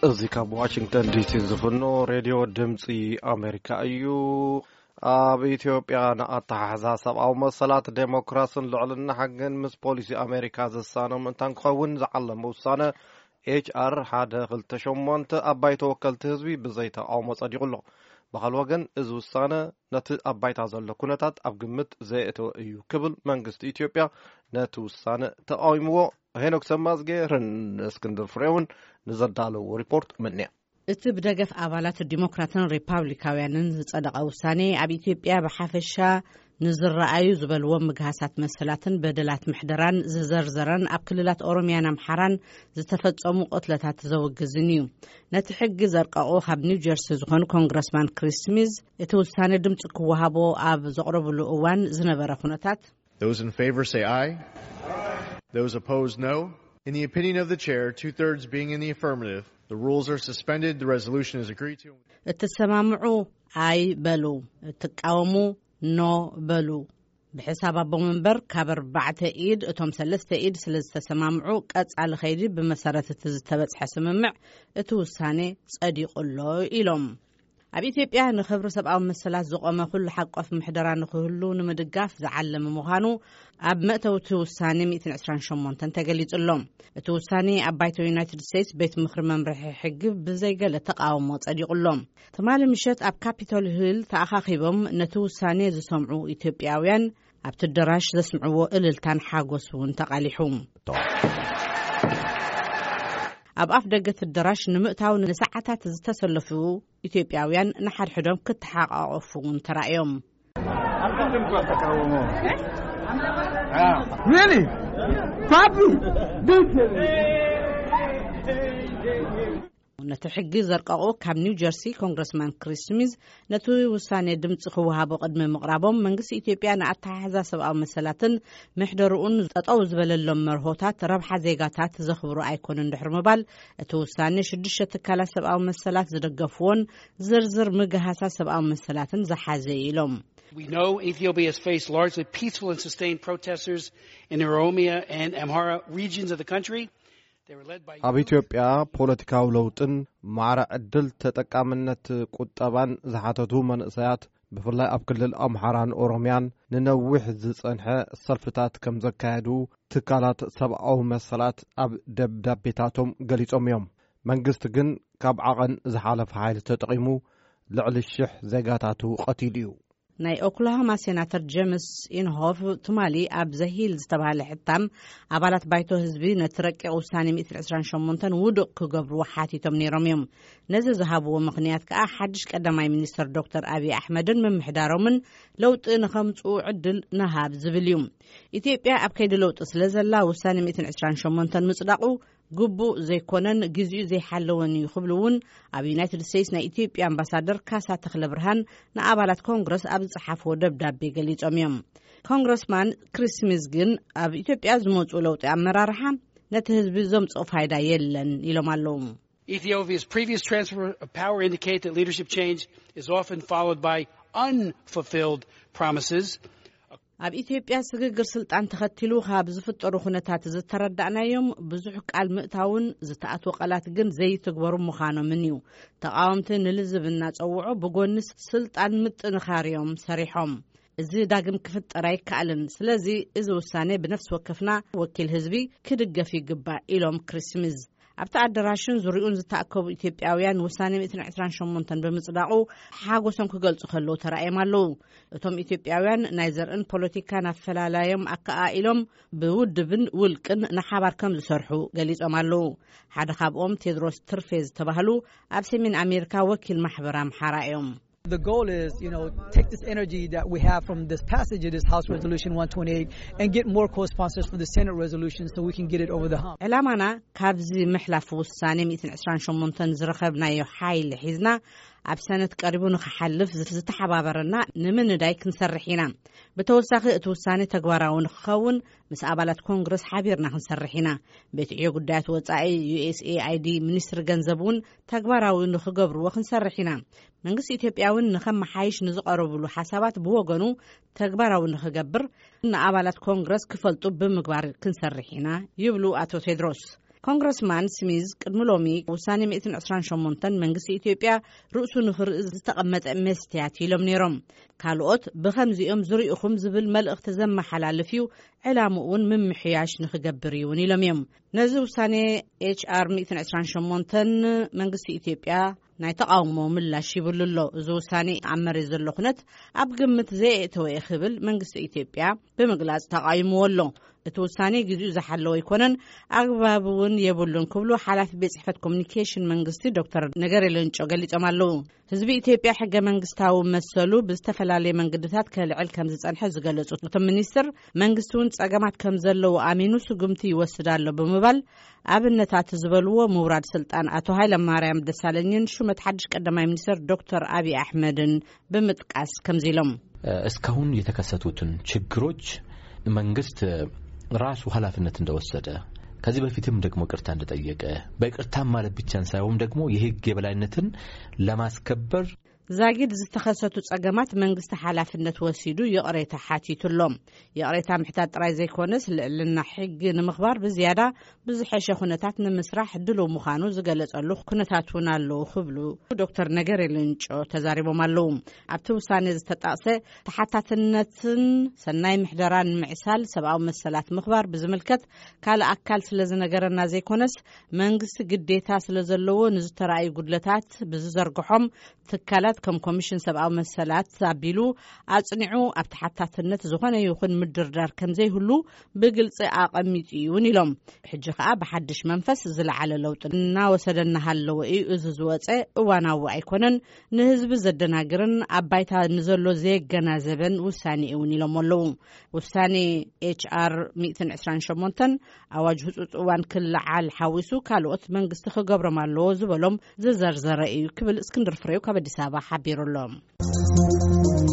እዚ ካብ ዋሽንግተን ዲሲ ዝፍኖ ሬድዮ ድምፂ ኣሜሪካ እዩ። ኣብ ኢትዮጵያ ንኣተሓሕዛ ሰብኣዊ መሰላት ዴሞክራሲን ልዕልና ሓገን ምስ ፖሊሲ ኣሜሪካ ዘሳኖም እንታን ክኸውን ዝዓለመ ውሳነ HR 128 ኣብ ባይቶ ወከልቲ ህዝቢ ብዘይተቃውሞ ጸዲቁ ኣሎ። በኻል ወገን እዚ ውሳነ ነቲ ኣብ ባይታ ዘሎ ኩነታት ኣብ ግምት ዘየእተወ እዩ ክብል መንግስቲ ኢትዮጵያ ነቲ ውሳነ ተቃዊምዎ። ሄኖክ ሰማዝጌርን እስክንድር ፍሬውን ንዘዳለው ሪፖርት መንያ እቲ ብደገፍ አባላት ዲሞክራትን ሪፓብሊካውያንን ዝጸደቀ ውሳኔ ኣብ ኢትዮጵያ በሓፈሻ ንዝረኣዩ ዝበልዎም ምግሃሳት መሰላትን በደላት ምሕደራን ዝዘርዘረን ኣብ ክልላት ኦሮሚያን ኣምሓራን ዝተፈጸሙ ቆትለታት ዘወግዝን እዩ። ነቲ ሕጊ ዘርቀቑ ካብ ኒው ጀርሲ ዝኾኑ ኮንግረስማን ክሪስ ስሚዝ እቲ ውሳኔ ድምፂ ክወሃቦ ኣብ ዘቕረብሉ እዋን ዝነበረ ኩነታት Those in favor say aye. Those opposed no. In the opinion of the chair, 2/3 being in the affirmative, the rules are suspended. The resolution is agreed to. እትሰማምዑ አይ በሉ እትቃወሙ ኖ በሉ ብሕሳብ ኣቦ መንበር ካብ 4 ኢድ እቶም 3 ኢድ ስለ ዝተሰማምዑ ቀጻሊ ኸይዲ ብመሰረት እቲ ዝተበጽሐ ስምምዕ እቲ ውሳኔ ጸዲቁሎ ኢሎም። ኣብ ኢትዮጵያ ንኽብሪ ሰብኣዊ መሰላት ዝቆመ ኩሉ ሓቆፍ ምሕደራ ንኽህሉ ንምድጋፍ ዝዓለመ ምዃኑ ኣብ መእተውቲ ውሳኔ 128 ተገሊጹሎም። እቲ ውሳኔ ኣብ ባይቶ ዩናይትድ ስቴትስ ቤት ምኽሪ መምርሒ ሕጊ ብዘይገለ ተቃውሞ ጸዲቁሎም። ትማሊ ምሸት ኣብ ካፒቶል ሂል ተኣኻኺቦም ነቲ ውሳኔ ዝሰምዑ ኢትዮጵያውያን ኣብቲ ኣዳራሽ ዘስምዕዎ እልልታን ሓጎስ እውን ተቃሊሑ። ኣብ ኣፍ ደገት ኣዳራሽ ንምእታው ንሰዓታት ዝተሰለፉ ኢትዮጵያውያን ንሓድሕዶም ክትሓቃቀፉ ተራእዮም። Really? Papi? ነቲ ሕጊ ዘርቀቑ ካብ ኒው ጀርሲ ኮንግረስማን ክሪስ ስሚዝ ነቲ ውሳኔ ድምፂ ክወሃቦ ቅድሚ ምቕራቦም መንግስቲ ኢትዮጵያ ንኣተሓሕዛ ሰብኣዊ መሰላትን ምሕደሩኡን ጠጠው ዝበለሎም መርሆታት ረብሓ ዜጋታት ዘኽብሩ ኣይኮኑን ድሕሪ ምባል እቲ ውሳኔ 6 ትካላት ሰብኣዊ መሰላት ዝደገፍዎን ዝርዝር ምግሃሳት ሰብኣዊ መሰላትን ዝሓዘ ኢሎም። We know Ethiopia has faced largely peaceful and sustained protesters in the Oromia and Amhara regions of the country. ኣብ ኢትዮጵያ ፖለቲካዊ ለውጥን ማዕረ ዕድል ተጠቃምነት ቁጠባን ዝሓተቱ መንእሰያት ብፍላይ ኣብ ክልል ኣምሓራን ኦሮሚያን ንነዊሕ ዝጸንሐ ሰልፍታት ከም ዘካየዱ ትካላት ሰብኣዊ መሰላት ኣብ ደብዳቤታቶም ገሊጾም እዮም። መንግስቲ ግን ካብ ዓቐን ዝሓለፈ ሓይሊ ተጠቒሙ ልዕሊ 1,000 ዜጋታቱ ቀቲሉ እዩ። ናይ ኦክላሆማ ሴናተር ጄምስ ኢንሆፍ ትማሊ ኣብ ዘሂል ዝተባሃለ ሕታም ኣባላት ባይቶ ህዝቢ ነቲ ረቂቕ ውሳኔ 128 ውድቕ ክገብሩ ሓቲቶም ነይሮም እዮም። ነዚ ዝሃብዎ ምኽንያት ከዓ ሓድሽ ቀዳማይ ሚኒስትር ዶክተር አብይ ኣሕመድን ምምሕዳሮምን ለውጢ ንኸምጽኡ ዕድል ነሃብ ዝብል እዩ። ኢትዮጵያ ኣብ ከይዲ ለውጢ ስለ ዘላ ውሳኔ 128 ምጽዳቑ ግቡእ ዘይኮነን ግዚኡ ዘይሓለወን እዩ ክብሉ እውን ኣብ ዩናይትድ ስቴትስ ናይ ኢትዮጵያ ኣምባሳደር ካሳ ተኽለ ብርሃን ንኣባላት ኮንግረስ ኣብ ዝጸሓፍዎ ደብዳቤ ገሊጾም እዮም። ኮንግረስማን ክሪስ ስሚዝ ግን ኣብ ኢትዮጵያ ዝመጹ ለውጢ ኣመራርሓ ነቲ ህዝቢ ዘምጽኦ ፋይዳ የለን ኢሎም ኣለዉ። Ethiopia's previous transfer of power indicate that leadership change is often followed by unfulfilled promises. ኣብ ኢትዮጵያ ስግግር ስልጣን ተኸቲሉ ካብ ዝፍጠሩ ኩነታት ዝተረዳእናዮም ብዙሕ ቃል ምእታውን ዝተኣትወ ቃላት ግን ዘይትግበሩ ምዃኖምን እዩ። ተቃወምቲ ንልዝብ እናጸውዑ ብጎንስ ስልጣን ምጥንኻርዮም ሰሪሖም እዚ ዳግም ክፍጠር ኣይከኣልን። ስለዚ እዚ ውሳኔ ብነፍሲ ወከፍና ወኪል ህዝቢ ክድገፍ ይግባእ ኢሎም ክሪስ ስሚዝ። ኣብቲ ኣዳራሽን ዙርዩን ዝተኣከቡ ኢትዮጵያውያን ውሳኔ 128 ብምጽዳቑ ሓጎሶም ክገልጹ ከለዉ ተራእዮም ኣለዉ። እቶም ኢትዮጵያውያን ናይ ዘርእን ፖለቲካን ኣፈላላዮም ኣከኣኢሎም ብውድብን ውልቅን ንሓባር ከም ዝሰርሑ ገሊጾም ኣለዉ። ሓደ ካብኦም ቴድሮስ ትርፌ ዝተባህሉ ኣብ ሰሜን ኣሜሪካ ወኪል ማሕበር ኣምሓራ እዮም። The goal is, take this energy that we have from this passage of this House Resolution 128 and get more co-sponsors for the Senate resolution so we can get it over the hump. ዕላማና ካብዚ ምሕላፍ ውሳኔ 128 ዝረኸብናዮ ሓይሊ ሒዝና ኣብ ሰነት ቀሪቡ ንኽሓልፍ ዝተሓባበረና ንምንዳይ ክንሰርሕ ኢና። ብተወሳኺ እቲ ውሳኔ ተግባራዊ ንክኸውን ምስ ኣባላት ኮንግረስ ሓቢርና ክንሰርሕ ኢና። ቤት ዕዮ ጉዳያት ወጻኢ USAID ሚኒስትሪ ገንዘብ እውን ተግባራዊ ንክገብርዎ ክንሰርሕ ኢና። መንግስቲ ኢትዮጵያውን ንኸመሓይሽ ንዝቐረብሉ ሓሳባት ብወገኑ ተግባራዊ ንክገብር ንኣባላት ኮንግረስ ክፈልጡ ብምግባር ክንሰርሕ ኢና ይብሉ ኣቶ ቴድሮስ። ኮንግረስማን ስሚዝ ቅድምሎሚ ውሳኔ 128 መንግስቲ ኢትዮጵያ ርእሱ ንኽርእዝ ዝተቐመጠ መስትያት ኢሎም ነይሮም ካልኦት ብኸምዚኦም ዝርኢኹም ዝብል መልእኽቲ ዘመሓላልፍ እዩ ዕላምኡ እውን ምምሕያሽ ንኽገብር እውን ኢሎም እዮም ነዚ ውሳኔ HR 128 መንግስቲ ኢትዮጵያ ናይ ተቃውሞ ምላሽ ይብሉ ኣሎ እዚ ውሳኔ ኣብ መሬት ዘሎ ኩነት ኣብ ግምት ዘየእተወ ክብል መንግስቲ ኢትዮጵያ ብምግላጽ ተቃይምዎ ኣሎ እቲ ውሳኔ ግዚኡ ዝሓለወ ኣይኮነን ኣግባብ እውን የብሉን ክብሉ ሓላፊ ቤት ጽሕፈት ኮሙኒኬሽን መንግስቲ ዶክተር ነገሪ ሌንጮ ገሊጾም ኣለዉ ህዝቢ ኢትዮጵያ ሕገ መንግስታዊ መሰሉ ብዝተፈላለየ መንገድታት ከልዕል ከም ዝጸንሐ ዝገለጹ እቶም ሚኒስትር መንግስቲ እውን ጸገማት ከም ዘለዉ ኣሚኑ ስጉምቲ ይወስድ ኣሎ ብምባል ኣብነታት ዝበልዎ ምውራድ ስልጣን አቶ ሃይለማርያም ደሳለኝን ሹመት ሓድሽ ቀዳማይ ሚኒስትር ዶክተር አብይ አሕመድን በመጥቃስ ከምዚሎም እስካሁን የተከሰቱትን ችግሮች መንግስት ራሱ ኃላፊነት እንደወሰደ ከዚህ በፊትም ደግሞ ቅርታ እንደጠየቀ በቅርታ ማለት ብቻ ሳይሆን ደግሞ የህግ የበላይነትን ለማስከበር ዛጊድ ዝተኸሰቱ ጸገማት መንግስቲ ሓላፍነት ወሲዱ የቅሬታ ሓቲቱሎም የቅሬታ ምሕታት ጥራይ ዘይኮነስ ልዕልና ሕግ ንምኽባር ብዝያዳ ብዝሐሸ ኩነታት ንምስራሕ ድሉው ምዃኑ ዝገለጸሉ ኩነታት እውን ኣለዉ ክብሉ ዶክተር ነገሪ ሌንጮ ተዛሪቦም ኣለዉ ኣብቲ ውሳኔ ዝተጣቕሰ ተሓታትነትን ሰናይ ምሕደራን ምዕሳል ሰብኣዊ መሰላት ምኽባር ብዝምልከት ካልእ ኣካል ስለዝነገረና ዘይኮነስ መንግስቲ ግዴታ ስለዘለዎ ንዝተረኣዩ ጉድለታት ብዝዘርግሖም ትካላት ከም ኮሚሽን ሰብኣዊ መሰላት ኣቢሉ ኣጽኒዑ ኣብ ተሓታትነት ዝኾነ ይኹን ምድርዳር ከም ዘይህሉ ብግልጽ ኣቐሚጡ ይውን ኢሎም ሕጂ ከዓ ብሓድሽ መንፈስ ዝለዓለ ለውጥ እናወሰደና ሃለወ እዩ እዚ ዝወፀ እዋናዊ ኣይኮነን ንህዝቢ ዘደናግርን ኣባይታ ንዘሎ ዘየገናዘበን ውሳኔ እውን ኢሎም ኣለዉ ውሳኔ HR 128 ኣዋጅ ህጹጽ እዋን ክልዓል ሓዊሱ ካልኦት መንግስቲ ክገብሮም ኣለዎ ዝበሎም ዝዘርዘረ እዩ ክብል እስክንድር ፍሬው ካብ ኣዲስ ኣበባ ሓቢሩሎም